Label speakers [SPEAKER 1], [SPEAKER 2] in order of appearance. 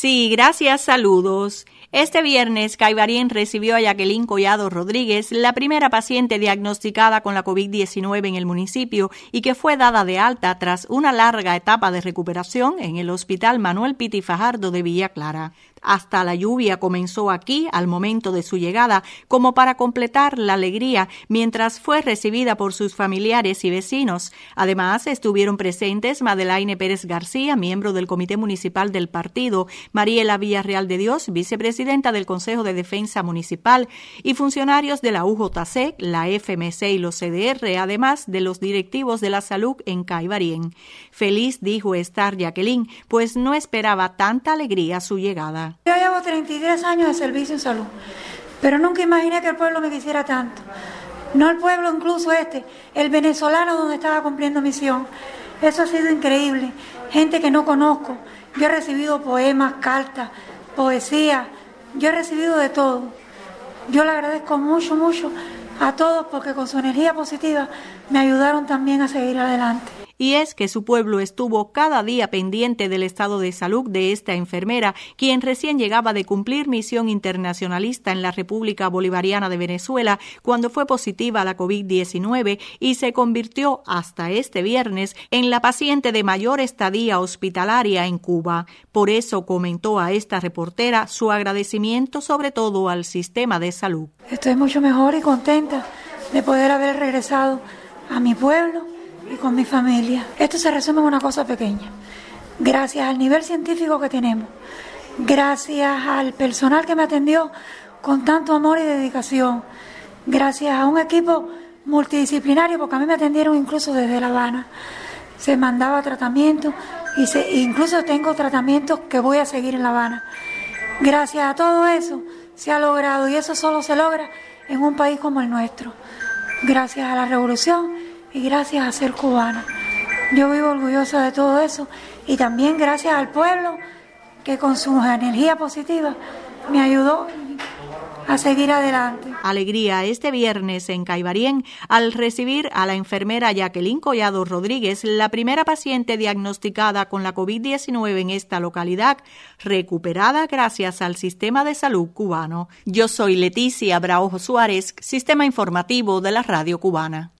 [SPEAKER 1] Sí, gracias, saludos. Este viernes, Caibarien recibió a Jacqueline Collado Rodríguez, la primera paciente diagnosticada con la COVID-19 en el municipio y que fue dada de alta tras una larga etapa de recuperación en el Hospital Manuel Pitti Fajardo de Villa Clara. Hasta la lluvia comenzó aquí al momento de su llegada, como para completar la alegría, mientras fue recibida por sus familiares y vecinos. Además, estuvieron presentes Madelaine Pérez García, miembro del Comité Municipal del Partido, Mariela Villarreal de Dios, vicepresidenta del Consejo de Defensa Municipal, y funcionarios de la UJC, la FMC y los CDR, además de los directivos de la salud en Caibarien. Feliz dijo estar Jacqueline, pues no esperaba tanta alegría a su llegada.
[SPEAKER 2] Yo llevo 33 años de servicio en salud, pero nunca imaginé que el pueblo me quisiera tanto. No el pueblo, incluso el venezolano donde estaba cumpliendo misión. Eso ha sido increíble. Gente que no conozco. Yo he recibido poemas, cartas, poesía. Yo he recibido de todo. Yo le agradezco mucho, mucho a todos porque con su energía positiva me ayudaron también a seguir adelante.
[SPEAKER 1] Y es que su pueblo estuvo cada día pendiente del estado de salud de esta enfermera, quien recién llegaba de cumplir misión internacionalista en la República Bolivariana de Venezuela cuando fue positiva a la COVID-19 y se convirtió hasta este viernes en la paciente de mayor estadía hospitalaria en Cuba. Por eso comentó a esta reportera su agradecimiento sobre todo al sistema de salud.
[SPEAKER 2] Estoy mucho mejor y contenta de poder haber regresado a mi pueblo y con mi familia. Esto se resume en una cosa pequeña. Gracias al nivel científico que tenemos, gracias al personal que me atendió con tanto amor y dedicación, gracias a un equipo multidisciplinario, porque a mí me atendieron incluso desde La Habana. Se mandaba tratamiento y incluso tengo tratamientos que voy a seguir en La Habana. Gracias a todo eso se ha logrado, y eso solo se logra en un país como el nuestro. Gracias a la revolución y gracias a ser cubana. Yo vivo orgullosa de todo eso y también gracias al pueblo que con su energía positiva me ayudó a seguir adelante.
[SPEAKER 1] Alegría este viernes en Caibarien al recibir a la enfermera Jacqueline Collado Rodríguez, la primera paciente diagnosticada con la COVID-19 en esta localidad, recuperada gracias al sistema de salud cubano. Yo soy Leticia Braujo Suárez, Sistema Informativo de la Radio Cubana.